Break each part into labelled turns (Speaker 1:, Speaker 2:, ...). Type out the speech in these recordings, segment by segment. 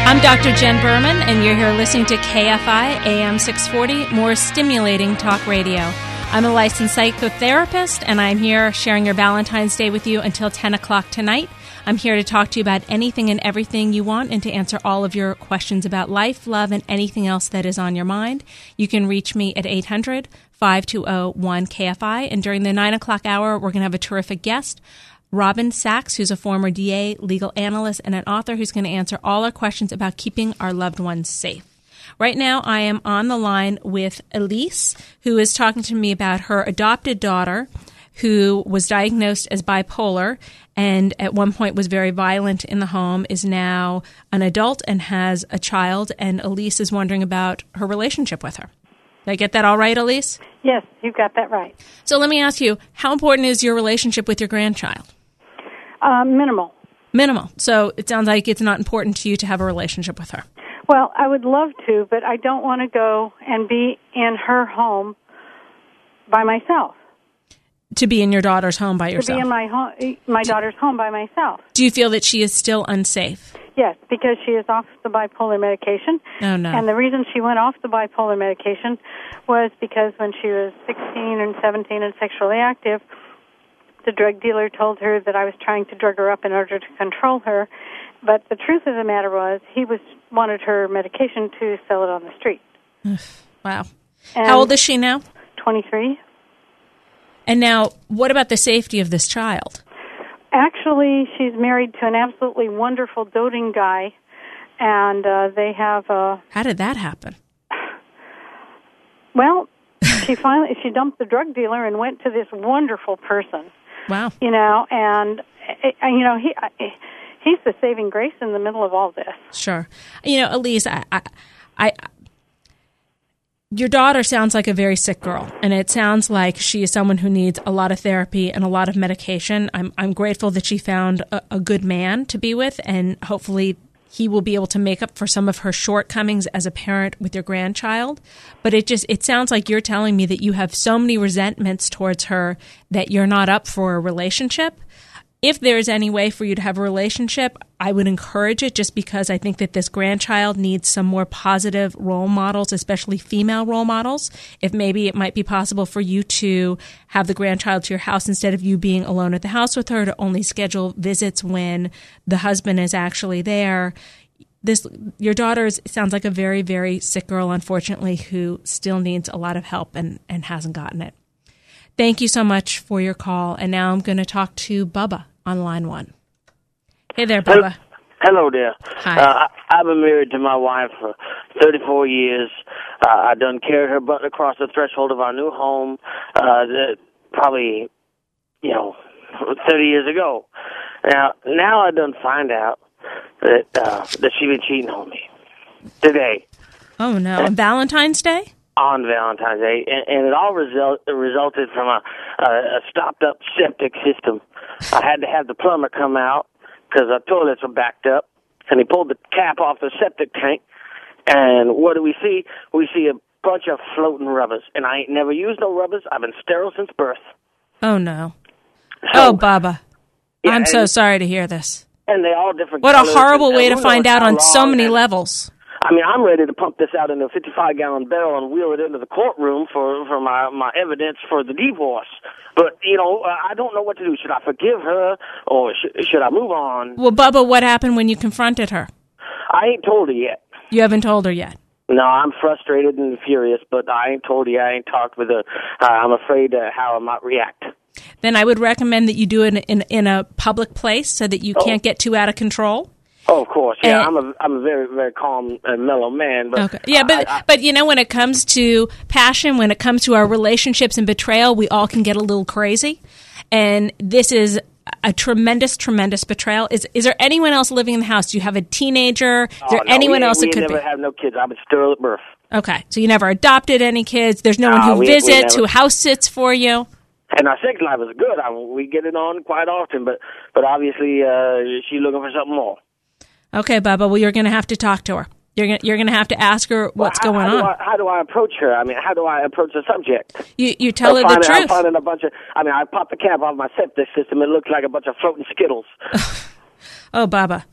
Speaker 1: I'm Dr. Jen Berman, and you're here listening to KFI AM 640, more stimulating talk radio. I'm a licensed psychotherapist, and I'm here sharing your Valentine's Day with you until 10 o'clock tonight. I'm here to talk to you about anything and everything you want and to answer all of your questions about life, love, and anything else that is on your mind. You can reach me at 800-520-1KFI, and during the 9 o'clock hour, we're going to have a terrific guest, Robin Sachs, who's a former DA, legal analyst, and an author who's going to answer all our questions about keeping our loved ones safe. Right now, I am on the line with Elise, who is talking to me about her adopted daughter, who was diagnosed as bipolar and at one point was very violent in the home, is now an adult and has a child, and Elise is wondering about her relationship with her. Did I get that all right, Elise?
Speaker 2: Yes, you got that right.
Speaker 1: So let me ask you, how important is your relationship with your grandchild?
Speaker 2: Minimal.
Speaker 1: Minimal. So it sounds like it's not important to you to have a relationship with her.
Speaker 2: Well, I would love to, but I don't want to go and be in her home by myself.
Speaker 1: To be in your daughter's home by yourself?
Speaker 2: To be in my daughter's home by myself.
Speaker 1: Do you feel that she is still unsafe?
Speaker 2: Yes, because she is off the bipolar medication.
Speaker 1: Oh, no.
Speaker 2: And the reason she went off the bipolar medication was because when she was 16 and 17 and sexually active, the drug dealer told her that I was trying to drug her up in order to control her. But the truth of the matter was he wanted her medication to sell it on the street.
Speaker 1: Wow.
Speaker 2: And
Speaker 1: how old is she now?
Speaker 2: 23.
Speaker 1: And now, what about the safety of this child?
Speaker 2: Actually, she's married to an absolutely wonderful, doting guy, and they have a...
Speaker 1: How did that happen?
Speaker 2: Well, she dumped the drug dealer and went to this wonderful person.
Speaker 1: Wow.
Speaker 2: And he's the saving grace in the middle of all this.
Speaker 1: Sure. Elise, your daughter sounds like a very sick girl, and it sounds like she is someone who needs a lot of therapy and a lot of medication. I'm grateful that she found a good man to be with, and hopefully he will be able to make up for some of her shortcomings as a parent with your grandchild. But it sounds like you're telling me that you have so many resentments towards her that you're not up for a relationship. If there's any way for you to have a relationship, I would encourage it, just because I think that this grandchild needs some more positive role models, especially female role models. If maybe it might be possible for you to have the grandchild to your house instead of you being alone at the house with her, to only schedule visits when the husband is actually there. Your daughter sounds like a very, very sick girl, unfortunately, who still needs a lot of help and hasn't gotten it. Thank you so much for your call. And now I'm going to talk to Bubba on line 1. Hey there, Bubba.
Speaker 3: Hello there.
Speaker 1: Hi.
Speaker 3: I've been married to my wife for 34 years. I done carried her butt across the threshold of our new home, probably, 30 years ago. Now I done find out that she been cheating on me today.
Speaker 1: Oh, no. On Valentine's Day?
Speaker 3: On Valentine's Day, and it all resulted from a stopped-up septic system. I had to have the plumber come out because our toilets were backed up, and he pulled the cap off the septic tank, and what do we see? We see a bunch of floating rubbers, and I ain't never used no rubbers. I've been sterile since birth.
Speaker 1: Oh, no. So, Bubba,
Speaker 3: yeah,
Speaker 1: I'm so sorry to hear this.
Speaker 3: And they all different
Speaker 1: What
Speaker 3: colors,
Speaker 1: a horrible way to find out on so many levels.
Speaker 3: I mean, I'm ready to pump this out in a 55-gallon barrel and wheel it into the courtroom for my evidence for the divorce. But, I don't know what to do. Should I forgive her or should I move on?
Speaker 1: Well, Bubba, what happened when you confronted her?
Speaker 3: I ain't told her yet.
Speaker 1: You haven't told her yet?
Speaker 3: No, I'm frustrated and furious, but I ain't told her yet. I ain't talked with her. I'm afraid how I might react.
Speaker 1: Then I would recommend that you do it in a public place so that you can't get too out of control.
Speaker 3: Oh, of course. Yeah, I'm a very, very calm and mellow man. But
Speaker 1: okay. Yeah, but when it comes to passion, when it comes to our relationships and betrayal, we all can get a little crazy. And this is a tremendous, tremendous betrayal. Is there anyone else living in the house? Do you have a teenager? Is there anyone else that could be?
Speaker 3: We never have no kids. I've been sterile at birth.
Speaker 1: Okay. So you never adopted any kids. There's no one who visits, who house sits for you.
Speaker 3: And our sex life is good. We get it on quite often, but obviously she's looking for something more.
Speaker 1: Okay, Bubba. Well, you're going to have to talk to her. You're going to have to ask her what's going on.
Speaker 3: How do I approach her? I mean, how do I approach the subject?
Speaker 1: You tell her the truth.
Speaker 3: I'm finding a bunch of. I mean, I popped the cap off my septic system. It looks like a bunch of floating Skittles.
Speaker 1: Oh, Bubba.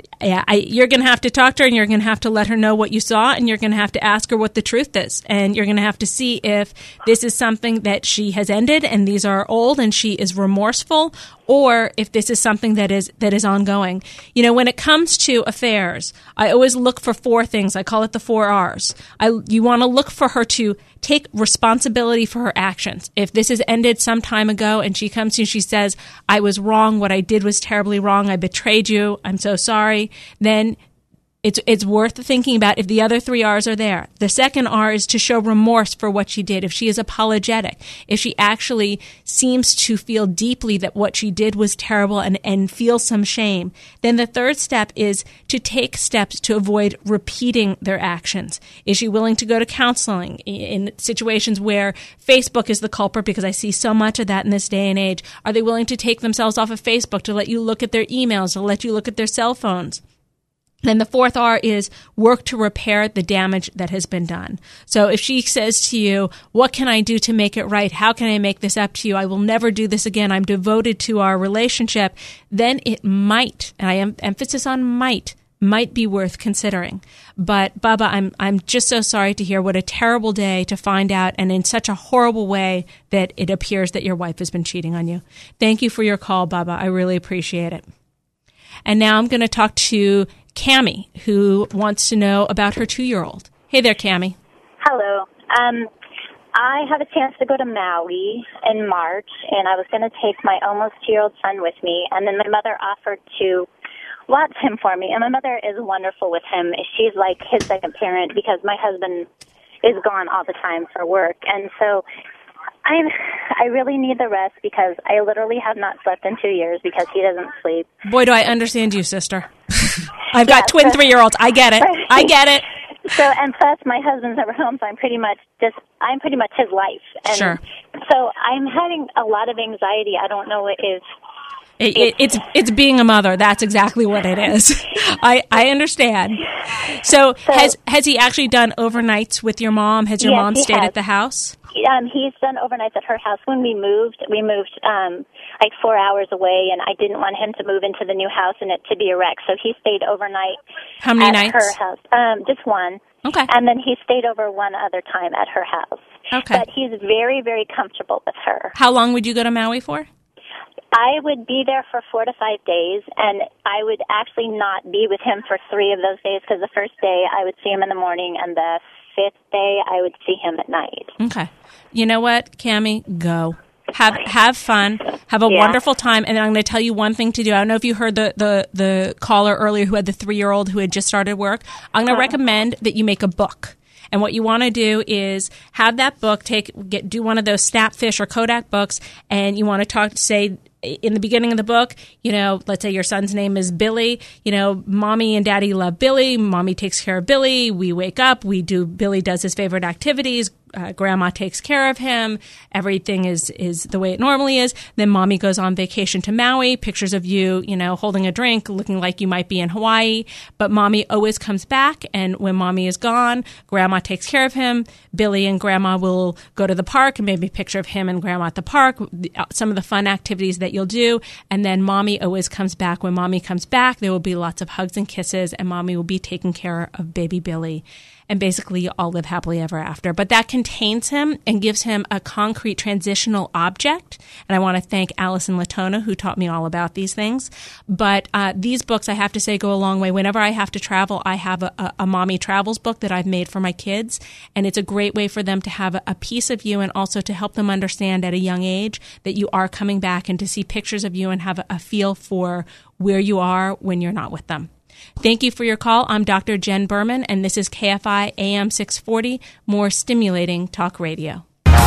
Speaker 1: You're going to have to talk to her, and you're going to have to let her know what you saw, and you're going to have to ask her what the truth is. And you're going to have to see if this is something that she has ended and these are old and she is remorseful, or if this is something that is ongoing. You know, when it comes to affairs, I always look for 4 things. I call it the 4 R's. You want to look for her to take responsibility for her actions. If this has ended some time ago and she comes to you and she says, I was wrong, what I did was terribly wrong, I betrayed you, I'm so sorry, then it's worth thinking about if the other 3 R's are there. The second R is to show remorse for what she did. If she is apologetic, if she actually seems to feel deeply that what she did was terrible and feel some shame, then the third step is to take steps to avoid repeating their actions. Is she willing to go to counseling in situations where Facebook is the culprit, because I see so much of that in this day and age? Are they willing to take themselves off of Facebook, to let you look at their emails, to let you look at their cell phones? Then the fourth R is work to repair the damage that has been done. So if she says to you, what can I do to make it right? How can I make this up to you? I will never do this again. I'm devoted to our relationship. Then it might, and I am emphasis on might be worth considering. But Bubba, I'm just so sorry to hear what a terrible day to find out, and in such a horrible way, that it appears that your wife has been cheating on you. Thank you for your call, Bubba. I really appreciate it. And now I'm going to talk to Cammie, who wants to know about her 2-year-old. Hey there, Cammie.
Speaker 4: Hello. I have a chance to go to Maui in March, and I was going to take my almost 2-year-old son with me, and then my mother offered to watch him for me. And my mother is wonderful with him. She's like his second parent, because my husband is gone all the time for work. And so I really need the rest, because I literally have not slept in 2 years because he doesn't sleep.
Speaker 1: Boy, do I understand you, sister. I've got twin 3-year-olds. I get it. I get it.
Speaker 4: So, and plus my husband's never home, so I'm pretty much his life. And
Speaker 1: sure.
Speaker 4: So I'm having a lot of anxiety. I don't know what is.
Speaker 1: It's being a mother. That's exactly what it is. I understand. So has he actually done overnights with your mom? Has your mom stayed at the house?
Speaker 4: He's done overnights at her house. When we moved like 4 hours away, and I didn't want him to move into the new house and it to be a wreck. So he stayed overnight.
Speaker 1: How many nights?
Speaker 4: Her house. Just one.
Speaker 1: Okay.
Speaker 4: And then he stayed over one other time at her house.
Speaker 1: Okay.
Speaker 4: But he's very, very comfortable with her.
Speaker 1: How long would you go to Maui for?
Speaker 4: I would be there for 4 to 5 days, and I would actually not be with him for 3 of those days, because the first day I would see him in the morning, and the 5th day I would see him at night.
Speaker 1: Okay. You know what, Cammie? Go. Have fun. Have a wonderful time. And I'm going to tell you one thing to do. I don't know if you heard the caller earlier who had the 3-year-old who had just started work. I'm going to recommend that you make a book. And what you want to do is have that book, do one of those Snapfish or Kodak books, and you want to say in the beginning of the book, let's say your son's name is Billy, mommy and daddy love Billy, mommy takes care of Billy, we wake up, Billy does his favorite activities, grandma takes care of him, everything is the way it normally is. Then mommy goes on vacation to Maui, pictures of you, holding a drink, looking like you might be in Hawaii, but mommy always comes back, and when mommy is gone, grandma takes care of him, Billy and grandma will go to the park, and maybe a picture of him and grandma at the park, some of the fun activities that you'll do, and then mommy always comes back. When mommy comes back, there will be lots of hugs and kisses, and mommy will be taking care of baby Billy. And basically, you all live happily ever after. But that contains him and gives him a concrete transitional object. And I want to thank Allison Latona, who taught me all about these things. But these books, I have to say, go a long way. Whenever I have to travel, I have a Mommy Travels book that I've made for my kids. And it's a great way for them to have a piece of you, and also to help them understand at a young age that you are coming back, and to see pictures of you and have a feel for where you are when you're not with them. Thank you for your call. I'm Dr. Jen Berman, and this is KFI AM 640, more stimulating talk radio.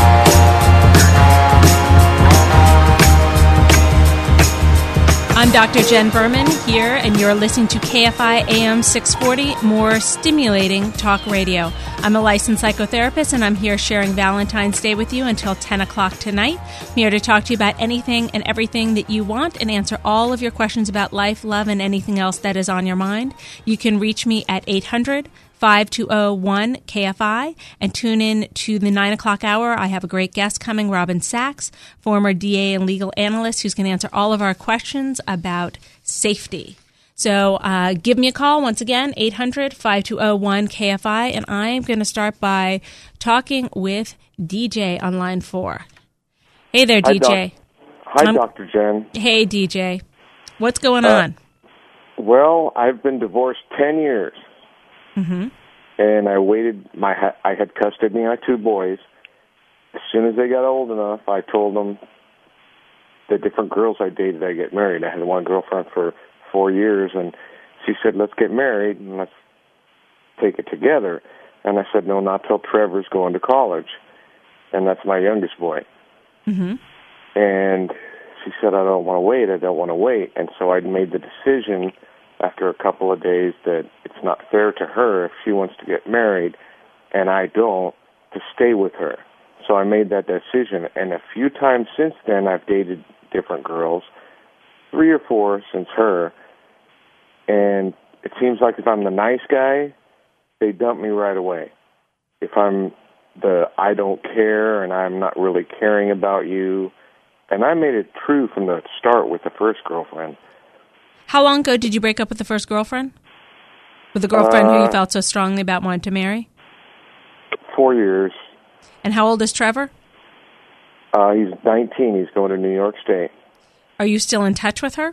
Speaker 1: I'm Dr. Jen Berman here, and you're listening to KFI AM 640, more stimulating talk radio. I'm a licensed psychotherapist, and I'm here sharing Valentine's Day with you until 10 o'clock tonight. I'm here to talk to you about anything and everything that you want, and answer all of your questions about life, love, and anything else that is on your mind. You can reach me at 800-5201-KFI, and tune in to the 9 o'clock hour. I have a great guest coming, Robin Sachs, former DA and legal analyst, who's going to answer all of our questions about safety. So give me a call once again, 800-5201-KFI, and I am going to start by talking with DJ on line 4. Hey there, DJ.
Speaker 5: Hi, Dr. Jen.
Speaker 1: Hey, DJ. What's going on?
Speaker 5: Well, I've been divorced 10 years.
Speaker 1: Mm-hmm.
Speaker 5: And I waited. I had custody of my 2 boys. As soon as they got old enough, I told them the different girls I dated, I get married. I had one girlfriend for 4 years, and she said, let's get married and let's take it together. And I said, no, not till Trevor's going to college. And that's my youngest boy.
Speaker 1: Mm-hmm.
Speaker 5: And she said, I don't want to wait. And so I made the decision after a couple of days that it's not fair to her if she wants to get married and I don't, to stay with her. So I made that decision. And a few times since then, I've dated different girls, 3 or 4 since her. And it seems like if I'm the nice guy, they dump me right away. If I'm the I don't care and I'm not really caring about you. And I made it true from the start with the first girlfriend.
Speaker 1: How long ago did you break up with the first girlfriend? With the girlfriend who you felt so strongly about wanting to marry?
Speaker 5: 4 years.
Speaker 1: And how old is Trevor?
Speaker 5: He's 19. He's going to New York State.
Speaker 1: Are you still in touch with her?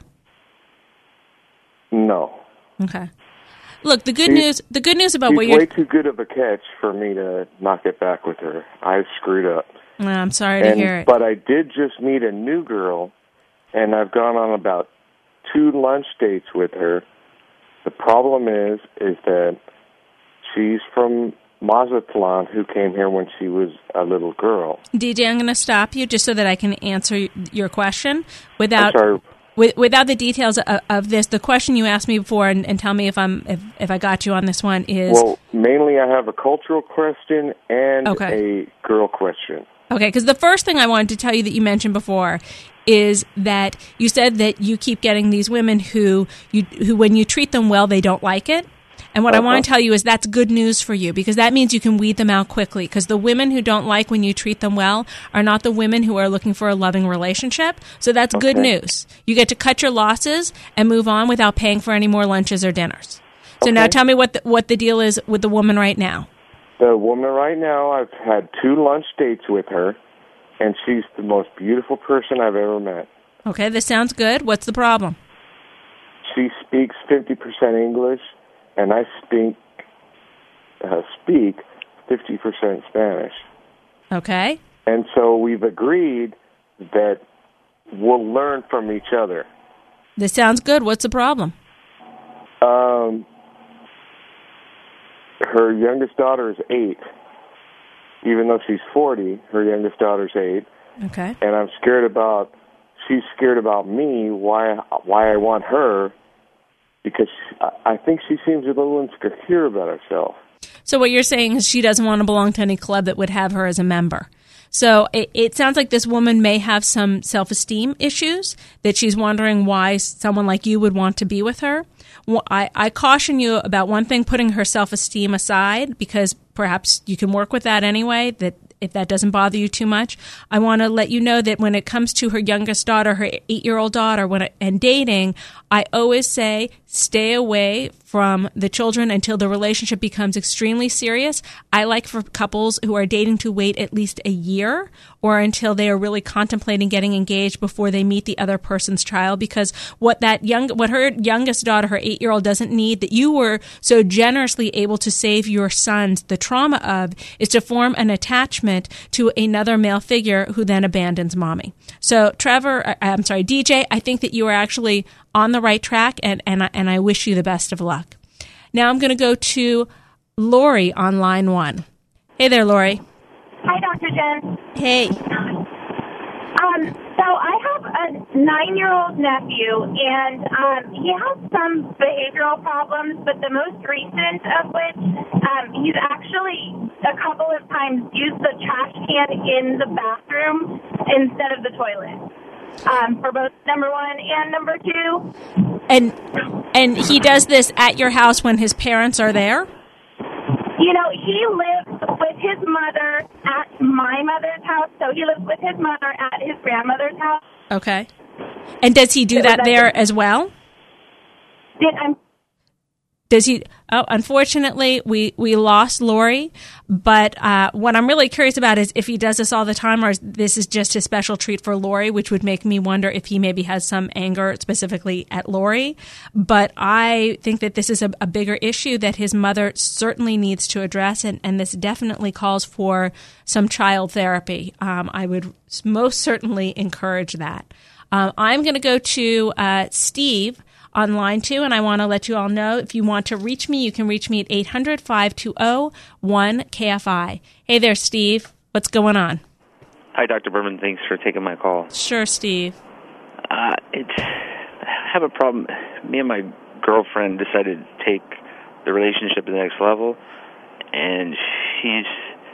Speaker 5: No.
Speaker 1: Okay. Look, the good news about what
Speaker 5: you're... He's way too good of a catch for me to not get back with her. I screwed up.
Speaker 1: I'm sorry to hear it.
Speaker 5: But I did just meet a new girl, and I've gone on about 2 lunch dates with her. The problem is that she's from Mazatlan, who came here when she was a little girl.
Speaker 1: DJ, I'm going to stop you just so that I can answer your question without the details of this. The question you asked me before, and tell me if I got you on this one, is...
Speaker 5: Well, mainly I have a cultural question and a girl question.
Speaker 1: Okay, because the first thing I wanted to tell you that you mentioned before is that you said that you keep getting these women who when you treat them well, they don't like it. And what I want to tell you is that's good news for you, because that means you can weed them out quickly, because the women who don't like when you treat them well are not the women who are looking for a loving relationship. So that's good news. You get to cut your losses and move on without paying for any more lunches or dinners. So now tell me what the deal is with the woman right now.
Speaker 5: The woman right now, I've had 2 lunch dates with her, and she's the most beautiful person I've ever met.
Speaker 1: Okay, this sounds good. What's the problem?
Speaker 5: She speaks 50% English, and I speak 50% Spanish.
Speaker 1: Okay.
Speaker 5: And so we've agreed that we'll learn from each other.
Speaker 1: This sounds good. What's the problem?
Speaker 5: Her youngest daughter is 8. Even though she's 40, her youngest daughter's 8.
Speaker 1: Okay.
Speaker 5: And she's scared about me, why I want her, because I think she seems a little insecure about herself.
Speaker 1: So what you're saying is she doesn't want to belong to any club that would have her as a member. So it sounds like this woman may have some self-esteem issues, that she's wondering why someone like you would want to be with her. Well, I caution you about one thing, putting her self-esteem aside, because perhaps you can work with that anyway, that if that doesn't bother you too much. I want to let you know that when it comes to her youngest daughter, her 8-year-old daughter, and dating, I always say stay away from the children until the relationship becomes extremely serious. I like for couples who are dating to wait at least a year or until they are really contemplating getting engaged before they meet the other person's child, because what her youngest daughter, her 8-year-old, doesn't need, that you were so generously able to save your sons the trauma of, is to form an attachment to another male figure who then abandons mommy. So DJ, I think that you are actually on the right track, and I wish you the best of luck. Now I'm going to go to Lori on line 1. Hey there, Lori.
Speaker 6: Hi, Dr. Jen.
Speaker 1: Hey.
Speaker 6: So I have a 9-year-old nephew, and he has some behavioral problems, but the most recent of which, he's actually a couple of times used the trash can in the bathroom instead of the toilet. For both number 1 and number 2.
Speaker 1: And he does this at your house when his parents are there?
Speaker 6: You know, he lives with his mother at my mother's house, so he lives with his mother at his grandmother's house.
Speaker 1: Okay. And does he do that there as well? Does he? Oh, unfortunately, we lost Lori. But what I'm really curious about is if he does this all the time, or is this is just his special treat for Lori, which would make me wonder if he maybe has some anger specifically at Lori. But I think that this is a bigger issue that his mother certainly needs to address, and this definitely calls for some child therapy. I would most certainly encourage that. I'm going to go to Steve on line 2, and I want to let you all know if you want to reach me, you can reach me at 800-520-1KFI. Hey there, Steve. What's going on?
Speaker 7: Hi, Dr. Berman. Thanks for taking my call.
Speaker 1: Sure, Steve.
Speaker 7: I have a problem. Me and my girlfriend decided to take the relationship to the next level, and she's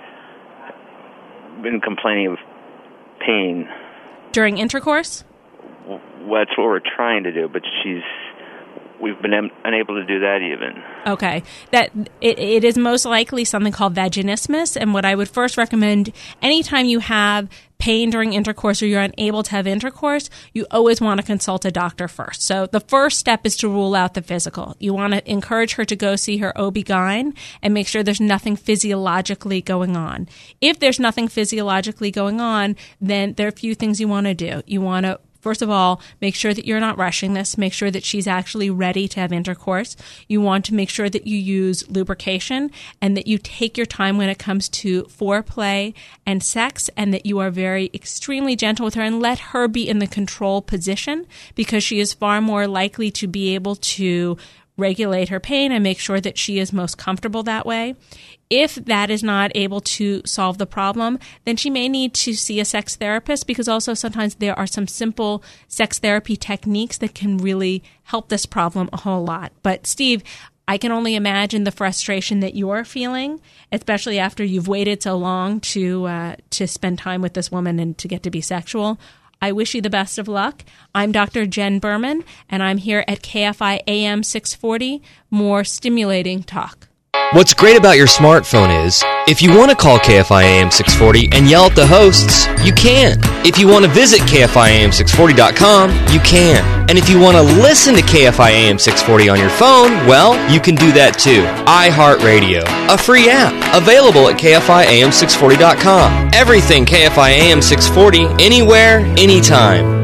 Speaker 7: been complaining of pain.
Speaker 1: During intercourse?
Speaker 7: Well, that's what we're trying to do, but we've been unable to do that even.
Speaker 1: Okay. That it is most likely something called vaginismus, and what I would first recommend, anytime you have pain during intercourse or you're unable to have intercourse, you always want to consult a doctor first. So the first step is to rule out the physical. You want to encourage her to go see her OB-GYN and make sure there's nothing physiologically going on. If there's nothing physiologically going on, then there are a few things you want to do. You want to first of all, make sure that you're not rushing this. Make sure that she's actually ready to have intercourse. You want to make sure that you use lubrication and that you take your time when it comes to foreplay and sex, and that you are very extremely gentle with her and let her be in the control position, because she is far more likely to be able to regulate her pain and make sure that she is most comfortable that way. If that is not able to solve the problem, then she may need to see a sex therapist, because also sometimes there are some simple sex therapy techniques that can really help this problem a whole lot. But Steve, I can only imagine the frustration that you're feeling, especially after you've waited so long to spend time with this woman and to get to be sexual. I wish you the best of luck. I'm Dr. Jen Berman, and I'm here at KFI AM 640, more stimulating talk.
Speaker 8: What's great about your smartphone is, if you want to call KFI AM 640 and yell at the hosts, you can. If you want to visit KFIAM640.com, you can. And if you want to listen to KFI AM 640 on your phone, well, you can do that too. iHeartRadio, a free app, available at KFIAM640.com. Everything KFI AM 640, anywhere, anytime.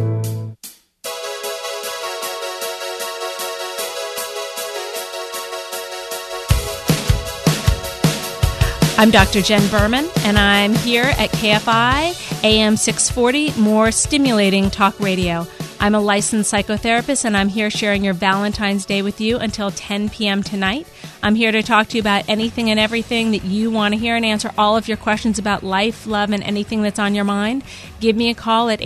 Speaker 1: I'm Dr. Jen Berman, and I'm here at KFI AM 640, more stimulating talk radio. I'm a licensed psychotherapist, and I'm here sharing your Valentine's Day with you until 10 p.m. tonight. I'm here to talk to you about anything and everything that you want to hear and answer all of your questions about life, love, and anything that's on your mind. Give me a call at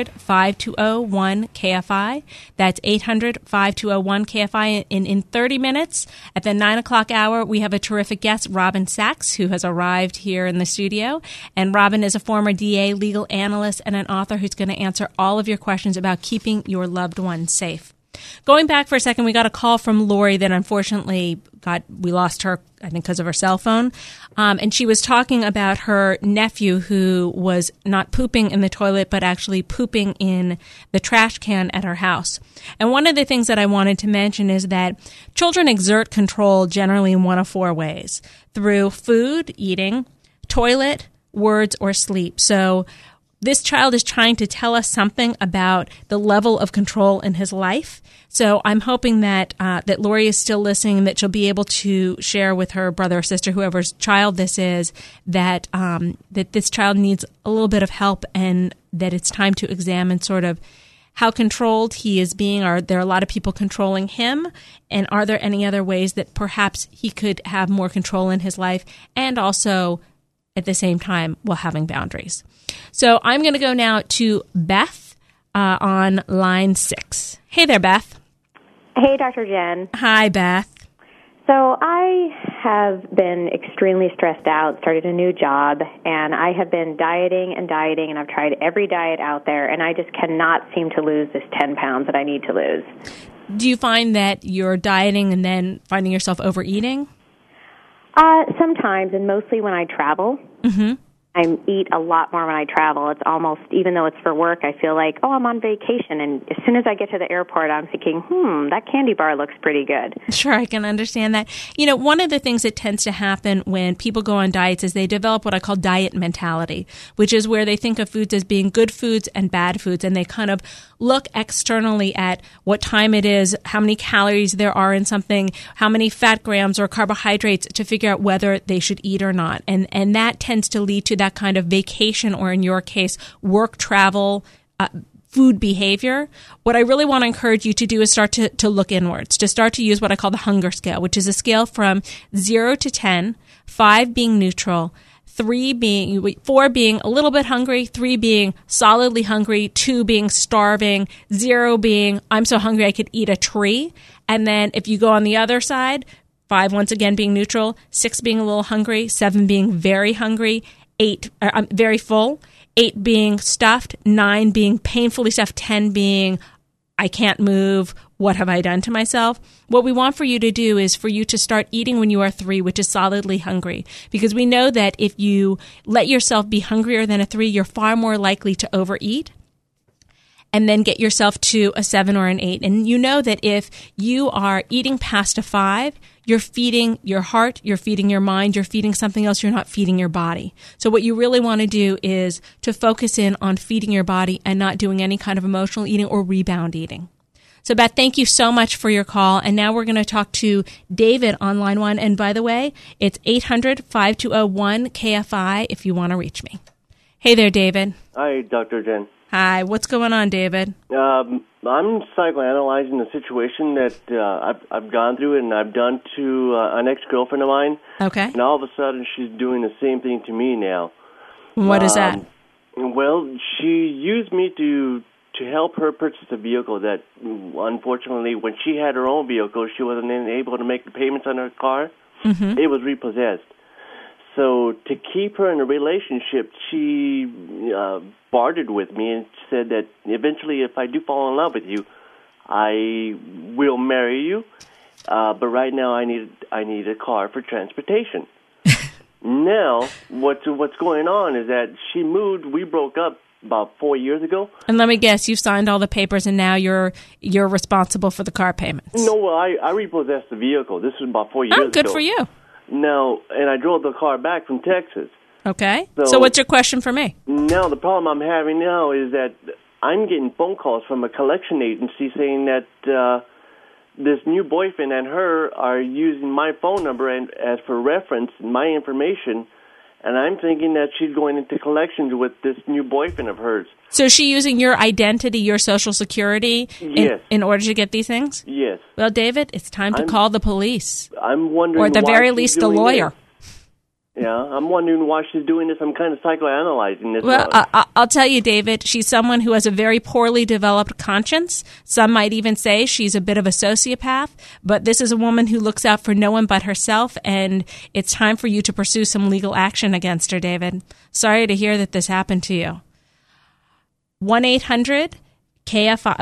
Speaker 1: 800-520-1KFI. That's 800-520-1KFI. In 30 minutes, at the 9 o'clock hour, we have a terrific guest, Robin Sachs, who has arrived here in the studio. And Robin is a former DA, legal analyst, and an author who's going to answer all of your questions about keeping your loved ones safe. Going back for a second, we got a call from Lori that unfortunately we lost her, I think, because of her cell phone. And she was talking about her nephew who was not pooping in the toilet, but actually pooping in the trash can at her house. And one of the things that I wanted to mention is that children exert control generally in one of four ways: through food, eating, toilet, words, or sleep. So this child is trying to tell us something about the level of control in his life. So I'm hoping that that Lori is still listening, that she'll be able to share with her brother or sister, whoever's child this is, that that this child needs a little bit of help, and that it's time to examine sort of how controlled he is being. Are there a lot of people controlling him? And are there any other ways that perhaps he could have more control in his life, and also at the same time while having boundaries? So I'm going to go now to Beth on line 6. Hey there, Beth.
Speaker 9: Hey, Dr. Jen.
Speaker 1: Hi, Beth.
Speaker 9: So I have been extremely stressed out, started a new job, and I have been dieting, and I've tried every diet out there, and I just cannot seem to lose this 10 pounds that I need to lose.
Speaker 1: Do you find that you're dieting and then finding yourself overeating?
Speaker 9: Sometimes, and mostly when I travel.
Speaker 1: Mm-hmm.
Speaker 9: I eat a lot more when I travel. It's almost, even though it's for work, I feel like, oh, I'm on vacation. And as soon as I get to the airport, I'm thinking, that candy bar looks pretty good.
Speaker 1: Sure, I can understand that. You know, one of the things that tends to happen when people go on diets is they develop what I call diet mentality, which is where they think of foods as being good foods and bad foods. And they kind of look externally at what time it is, how many calories there are in something, how many fat grams or carbohydrates to figure out whether they should eat or not. And that tends to lead to that kind of vacation, or in your case, work, travel, food behavior. What I really want to encourage you to do is start to look inwards, to start to use what I call the hunger scale, which is a scale from 0 to 10, 5 being neutral, 4 being a little bit hungry, 3 being solidly hungry, 2 being starving, 0 being I'm so hungry I could eat a tree. And then if you go on the other side, 5 once again being neutral, 6 being a little hungry, 7 being very hungry, 8 very full, 8 being stuffed, 9 being painfully stuffed, 10 being I can't move, what have I done to myself? What we want for you to do is for you to start eating when you are 3, which is solidly hungry. Because we know that if you let yourself be hungrier than a 3, you're far more likely to overeat and then get yourself to a 7 or an 8. And you know that if you are eating past a 5, you're feeding your heart, you're feeding your mind, you're feeding something else, you're not feeding your body. So what you really want to do is to focus in on feeding your body and not doing any kind of emotional eating or rebound eating. So Beth, thank you so much for your call. And now we're going to talk to David on line 1. And by the way, it's 800-5201-KFI if you want to reach me. Hey there, David.
Speaker 10: Hi, Dr. Jen.
Speaker 1: Hi, what's going on, David?
Speaker 10: I'm psychoanalyzing the situation that I've gone through and I've done to an ex-girlfriend of mine.
Speaker 1: Okay.
Speaker 10: And all of a sudden she's doing the same thing to me now.
Speaker 1: What is that?
Speaker 10: Well, she used me to help her purchase a vehicle that, unfortunately, when she had her own vehicle, she wasn't able to make the payments on her car. Mm-hmm. It was repossessed. So to keep her in a relationship, she bartered with me and said that eventually if I do fall in love with you, I will marry you. But right now I need a car for transportation. Now, what's going on is that she moved. We broke up about 4 years ago.
Speaker 1: And let me guess, you've signed all the papers and now you're responsible for the car payments.
Speaker 10: No, well, I repossessed the vehicle. This was about 4 years ago.
Speaker 1: Oh, good for you.
Speaker 10: Now, and I drove the car back from Texas.
Speaker 1: Okay. So what's your question for me?
Speaker 10: Now, the problem I'm having now is that I'm getting phone calls from a collection agency saying that this new boyfriend and her are using my phone number as for reference, my information, and I'm thinking that she's going into collections with this new boyfriend of hers.
Speaker 1: So is she using your identity, your Social Security, in order to get these things?
Speaker 10: Yes.
Speaker 1: Well, David, it's time to call the police.
Speaker 10: I'm wondering,
Speaker 1: or at the very least, a lawyer.
Speaker 10: This. Yeah, I'm wondering why she's doing this. I'm kind of psychoanalyzing this.
Speaker 1: Well, I'll tell you, David, she's someone who has a very poorly developed conscience. Some might even say she's a bit of a sociopath, but this is a woman who looks out for no one but herself, and it's time for you to pursue some legal action against her, David. Sorry to hear that this happened to you. 1-800-KFI,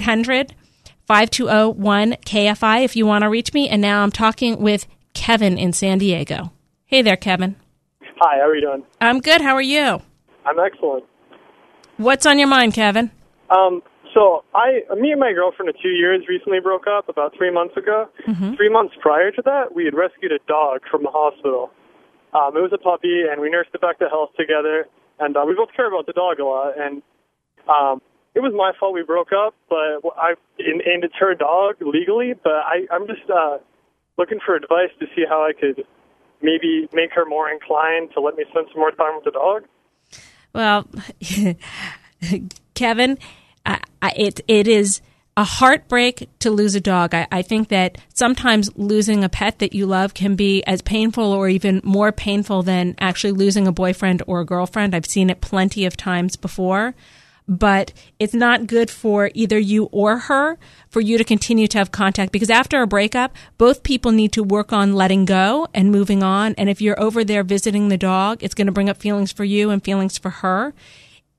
Speaker 1: 1-800-5201-KFI if you want to reach me. And now I'm talking with Kevin in San Diego. Hey there, Kevin.
Speaker 11: Hi, how are you doing?
Speaker 1: I'm good. How are you?
Speaker 11: I'm excellent.
Speaker 1: What's on your mind, Kevin?
Speaker 11: So me and my girlfriend of 2 years recently broke up about 3 months ago. Mm-hmm. 3 months prior to that, we had rescued a dog from the hospital. It was a puppy, and we nursed it back to health together. And we both care about the dog a lot. And it was my fault we broke up, but and it's her dog legally. But I'm just looking for advice to see how I could maybe make her more inclined to let me spend some more time with the dog.
Speaker 1: Well, Kevin, it is a heartbreak to lose a dog. I think that sometimes losing a pet that you love can be as painful or even more painful than actually losing a boyfriend or a girlfriend. I've seen it plenty of times before. But it's not good for either you or her for you to continue to have contact, because after a breakup, both people need to work on letting go and moving on. And if you're over there visiting the dog, it's going to bring up feelings for you and feelings for her.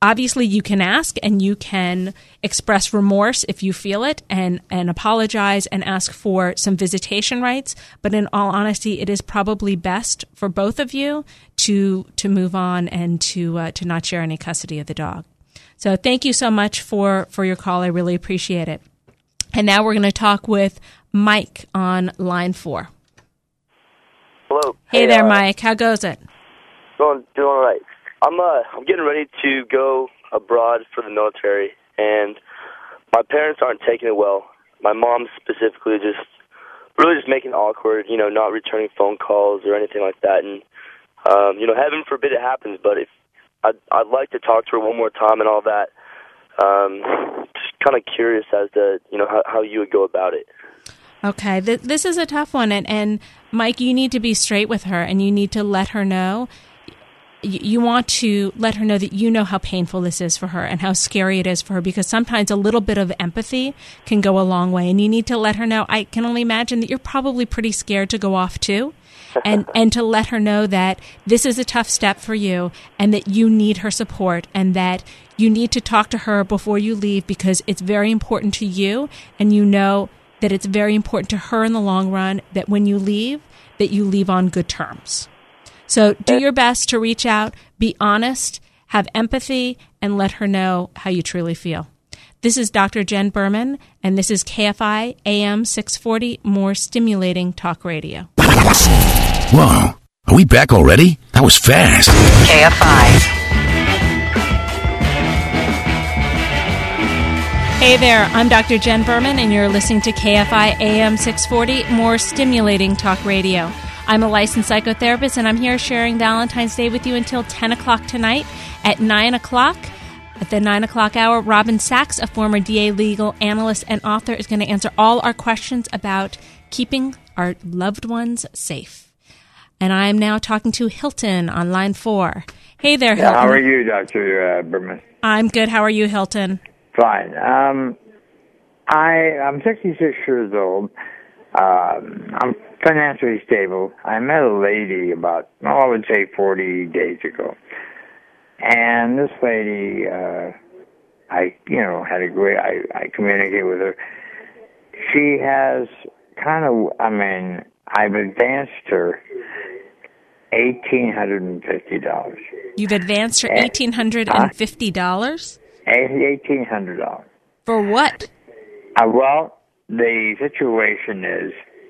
Speaker 1: obviously you can ask and you can express remorse if you feel it and apologize and ask for some visitation rights. But in all honesty, it is probably best for both of you to move on and to not share any custody of the dog. So thank you so much for your call. I really appreciate it. And now we're going to talk with Mike on line 4.
Speaker 12: Hello.
Speaker 1: Hey there, Mike. How goes it?
Speaker 12: Doing all right. I'm getting ready to go abroad for the military, and my parents aren't taking it well. My mom specifically just making it awkward, not returning phone calls or anything like that. And heaven forbid it happens, but if I'd like to talk to her one more time and all that. Just kind of curious as to how you would go about it.
Speaker 1: Okay, this is a tough one, and Mike, you need to be straight with her, and you need to let her know. You want to let her know that you know how painful this is for her and how scary it is for her, because sometimes a little bit of empathy can go a long way, and you need to let her know. I can only imagine that you're probably pretty scared to go off too, and to let her know that this is a tough step for you and that you need her support and that you need to talk to her before you leave, because it's very important to you, and you know that it's very important to her in the long run that when you leave, that you leave on good terms. So do your best to reach out, be honest, have empathy, and let her know how you truly feel. This is Dr. Jen Berman, and this is KFI AM 640, more stimulating talk radio.
Speaker 13: Whoa, are we back already? That was fast.
Speaker 14: KFI.
Speaker 1: Hey there, I'm Dr. Jen Berman, and you're listening to KFI AM 640, more stimulating talk radio. I'm a licensed psychotherapist, and I'm here sharing Valentine's Day with you until 10 o'clock tonight. At 9 o'clock, at the 9 o'clock hour, Robin Sachs, a former DA legal analyst and author, is going to answer all our questions about keeping our loved ones safe. And I'm now talking to Hilton on line 4. Hey there, Hilton.
Speaker 15: How are you, Dr. Berman?
Speaker 1: I'm good. How are you, Hilton?
Speaker 15: Fine. I'm 66 years old. I'm financially stable. I met a lady about, I would say 40 days ago. And this lady, I communicate with her. She has I've advanced her $1,850.
Speaker 1: You've advanced her $1,850?
Speaker 15: $1,800.
Speaker 1: For what?
Speaker 15: Well, the situation is,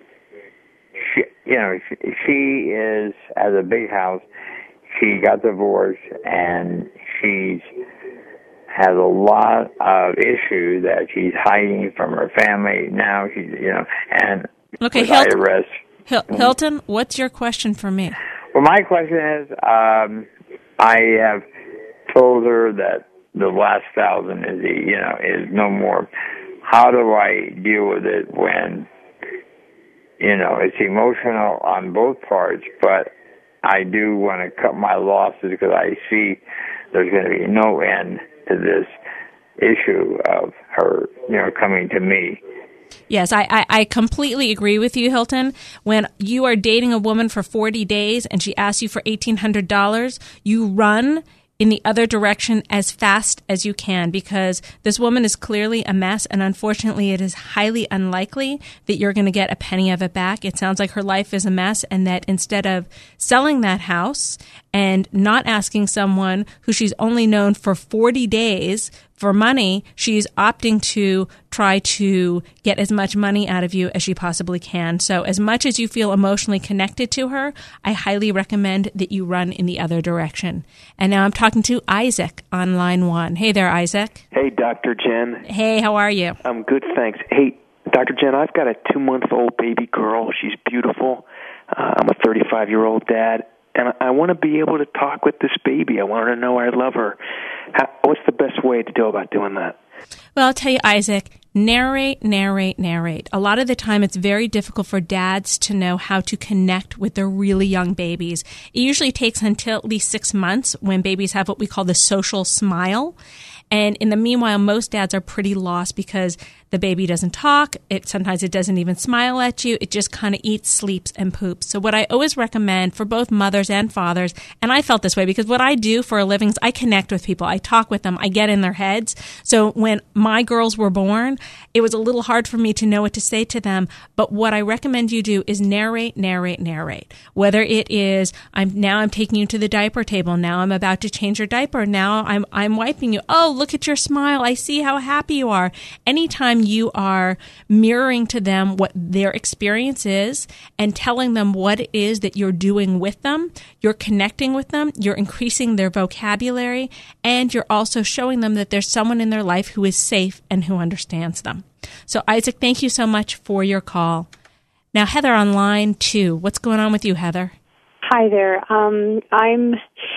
Speaker 15: she has a big house. She got divorced, and she has a lot of issues that she's hiding from her family. Now she's, and
Speaker 1: okay,
Speaker 15: with IRS.
Speaker 1: Hilton, what's your question for me?
Speaker 15: Well, my question is, I have told her that the last 1,000 is no more. How do I deal with it when, it's emotional on both parts, but I do want to cut my losses because I see there's going to be no end to this issue of her, coming to me.
Speaker 1: Yes, I completely agree with you, Hilton. When you are dating a woman for 40 days and she asks you for $1,800, you run in the other direction as fast as you can, because this woman is clearly a mess, and unfortunately it is highly unlikely that you're going to get a penny of it back. It sounds like her life is a mess, and that instead of selling that house and not asking someone who she's only known for 40 days for money, she's opting to try to get as much money out of you as she possibly can. So as much as you feel emotionally connected to her, I highly recommend that you run in the other direction. And now I'm talking to Isaac on line 1. Hey there, Isaac.
Speaker 16: Hey, Dr. Jen.
Speaker 1: Hey, how are you?
Speaker 16: I'm good, thanks. Hey, Dr. Jen, I've got a 2-month-old baby girl. She's beautiful. I'm a 35-year-old dad. And I want to be able to talk with this baby. I want her to know I love her. What's the best way to go about doing that?
Speaker 1: Well, I'll tell you, Isaac, narrate. A lot of the time it's very difficult for dads to know how to connect with their really young babies. It usually takes until at least 6 months when babies have what we call the social smile. And in the meanwhile, most dads are pretty lost because The baby doesn't talk. Sometimes it doesn't even smile at you. It just kind of eats, sleeps, and poops. So what I always recommend for both mothers and fathers, and I felt this way because what I do for a living is I connect with people. I talk with them. I get in their heads. So when my girls were born, it was a little hard for me to know what to say to them. But what I recommend you do is narrate. Whether it is, I'm taking you to the diaper table. Now I'm about to change your diaper. Now I'm wiping you. Oh, look at your smile. I see how happy you are. Anytime you are mirroring to them what their experience is and telling them what it is that you're doing with them, you're connecting with them, you're increasing their vocabulary, and you're also showing them that there's someone in their life who is safe and who understands them. So, Isaac, thank you so much for your call. Now, Heather on line 2. What's going on with you, Heather?
Speaker 14: Hi there. I'm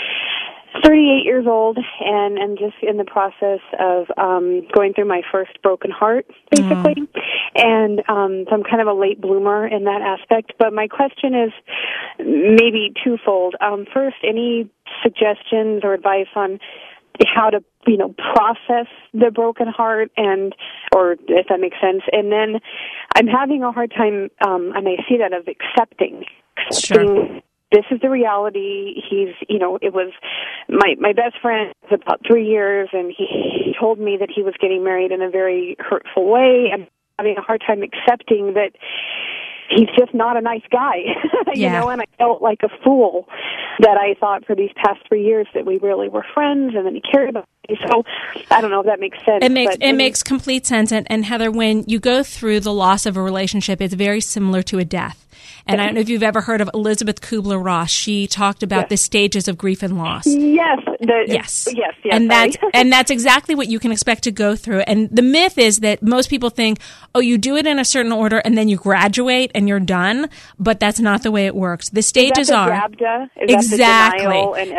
Speaker 14: 38 years old, and I'm just in the process of going through my first broken heart, basically. And so I'm kind of a late bloomer in that aspect. But my question is maybe twofold. First, any suggestions or advice on how to, process the broken heart, or if that makes sense. And then I'm having a hard time, and I see that, of accepting.
Speaker 1: Sure.
Speaker 14: This is the reality. It was my best friend was about 3 years, and he told me that he was getting married in a very hurtful way. I'm having a hard time accepting that he's just not a nice guy, and I felt like a fool that I thought for these past 3 years that we really were friends and that he cared about me. So I don't know if that makes sense.
Speaker 1: It makes complete sense. And Heather, when you go through the loss of a relationship, it's very similar to a death. And I don't know if you've ever heard of Elizabeth Kubler-Ross. She talked about the stages of grief and loss.
Speaker 14: Yes.
Speaker 1: Yes. And that's exactly what you can expect to go through. And the myth is that most people think, you do it in a certain order and then you graduate and you're done. But that's not the way it works. The stages are
Speaker 14: Rabda?
Speaker 1: exactly.
Speaker 14: The denial? And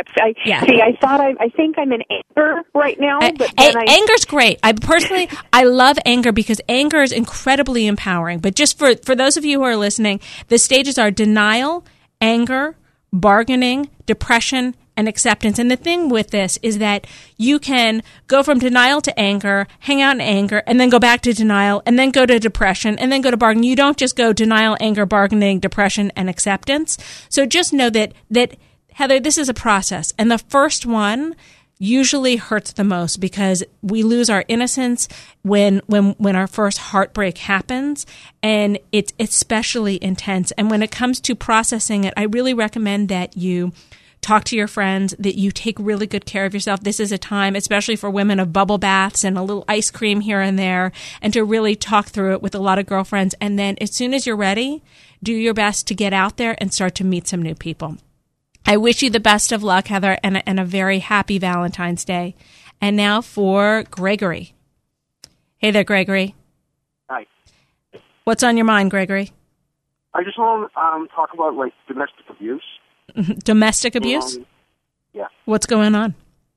Speaker 14: I think I'm in anger right now. But
Speaker 1: anger's great. I love anger because anger is incredibly empowering. But just for those of you who are listening, the stages are denial, anger, bargaining, depression, and acceptance. And the thing with this is that you can go from denial to anger, hang out in anger, and then go back to denial, and then go to depression, and then go to bargaining. You don't just go denial, anger, bargaining, depression, and acceptance. So just know that Heather, this is a process. And the first one usually hurts the most because we lose our innocence when our first heartbreak happens, and it's especially intense. And when it comes to processing it, I really recommend that you talk to your friends, that you take really good care of yourself. This is a time, especially for women, of bubble baths and a little ice cream here and there, and to really talk through it with a lot of girlfriends. And then as soon as you're ready, do your best to get out there and start to meet some new people. I wish you the best of luck, Heather, and a very happy Valentine's Day. And now for Gregory. Hey there, Gregory.
Speaker 17: Hi.
Speaker 1: What's on your mind, Gregory?
Speaker 17: I just want to talk about domestic abuse.
Speaker 1: Domestic abuse?
Speaker 17: Yeah.
Speaker 1: What's going on?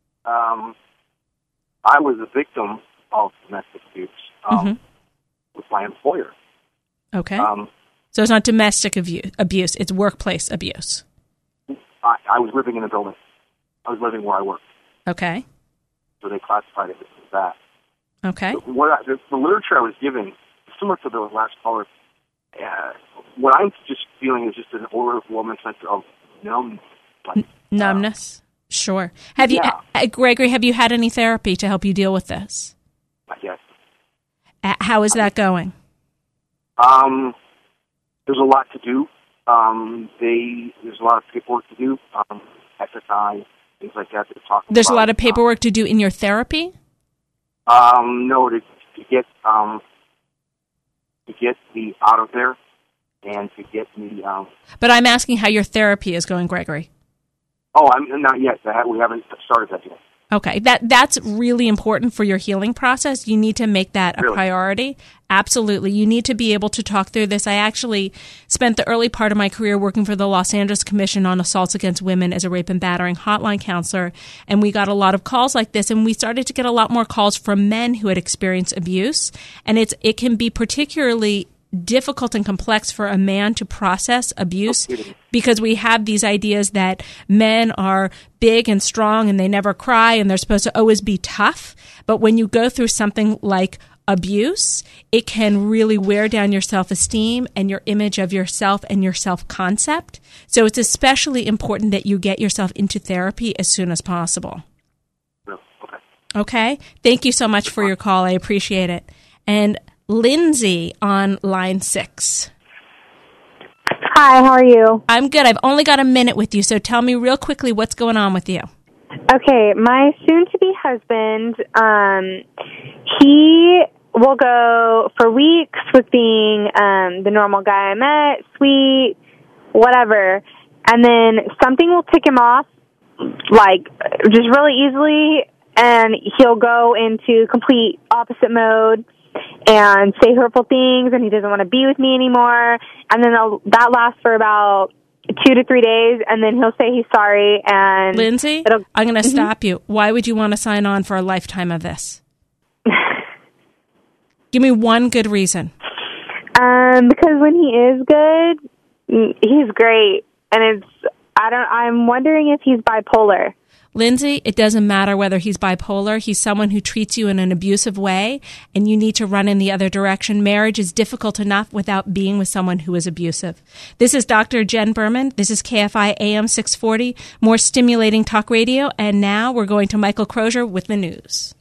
Speaker 17: I was a victim of domestic abuse with my employer.
Speaker 1: Okay. So it's not domestic abuse, it's workplace abuse.
Speaker 17: I was living in a building. I was living where I worked.
Speaker 1: Okay.
Speaker 17: So they classified it as that.
Speaker 1: Okay.
Speaker 17: The literature I was given, similar to the last caller, what I'm just feeling is just an overwhelming sense of
Speaker 1: numbness. Sure. Have you, Gregory? Have you had any therapy to help you deal with this?
Speaker 17: Not yet.
Speaker 1: How is that going?
Speaker 17: There's a lot to do. There's a lot of paperwork to do. SSI, things like that.
Speaker 1: There's a lot of paperwork to do in your therapy?
Speaker 17: No, to get me out of there and to get me.
Speaker 1: But I'm asking how your therapy is going, Gregory.
Speaker 17: Oh, I'm not yet. We haven't started that yet.
Speaker 1: Okay, that's really important for your healing process. You need to make that a priority. Absolutely. You need to be able to talk through this. I actually spent the early part of my career working for the Los Angeles Commission on Assaults Against Women as a rape and battering hotline counselor, and we got a lot of calls like this, and we started to get a lot more calls from men who had experienced abuse, and it can be particularly difficult and complex for a man to process abuse because we have these ideas that men are big and strong and they never cry and they're supposed to always be tough. But when you go through something like abuse, it can really wear down your self-esteem and your image of yourself and your self-concept. So it's especially important that you get yourself into therapy as soon as possible. Okay? Thank you so much for your call. I appreciate it. And Lindsay on line 6.
Speaker 18: Hi, how are you?
Speaker 1: I'm good. I've only got a minute with you, so tell me real quickly what's going on with you.
Speaker 18: Okay, my soon-to-be husband, he will go for weeks with being the normal guy I met, sweet, whatever, and then something will tick him off, like, just really easily, and he'll go into complete opposite mode and say hurtful things, and he doesn't want to be with me anymore, and then that lasts for about 2 to 3 days, and then he'll say he's sorry. And
Speaker 1: Lindsay, I'm going to stop you. Why would you want to sign on for a lifetime of this? Give me one good reason.
Speaker 18: Because when he is good, he's great, and I'm wondering if he's bipolar.
Speaker 1: Lindsay, it doesn't matter whether he's bipolar. He's someone who treats you in an abusive way, and you need to run in the other direction. Marriage is difficult enough without being with someone who is abusive. This is Dr. Jen Berman. This is KFI AM 640, more stimulating talk radio. And now we're going to Michael Crozier with the news.